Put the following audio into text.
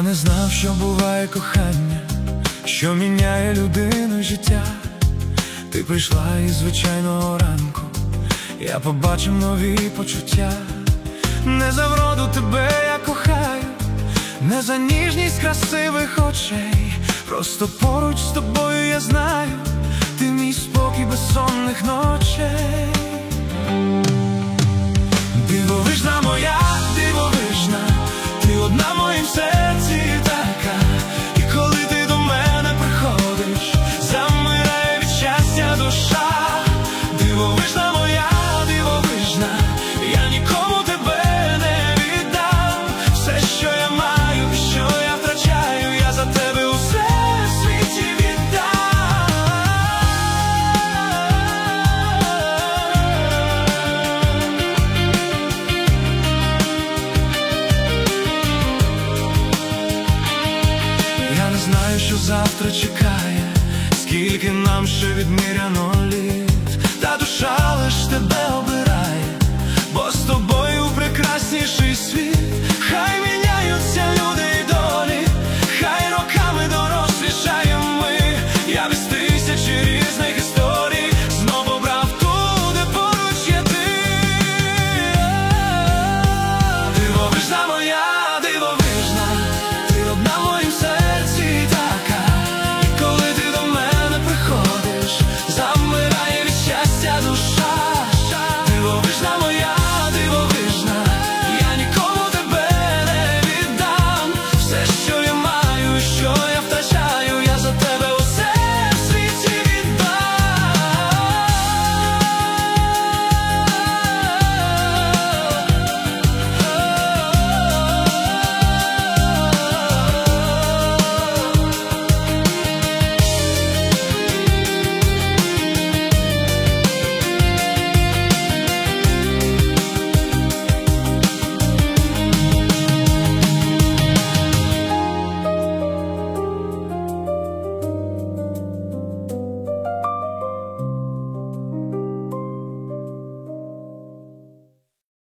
не знав, що буває кохання, що міняє людину й життя. Ти прийшла із звичайного ранку, я побачив нові почуття. Не за вроду тебе я кохаю, не за ніжність красивих очей. Просто поруч з тобою я знаю, ти мій спокій безсонних ночей. Дивовижна моя, дивовижна, ти одна в моїм серці така. І коли ти до мене приходиш, замирає від щастя душа. Дивовижна моя, дивовижна, я нікому тебе не віддам. Все, що я маю, що я втрачаю, я за тебе усе в світі віддам. Я не знаю, що завтра чекає, скільки нам ще відміряно літ. Та душа лиш тебе обирає, бо з тобою прекрасніший світ. Хай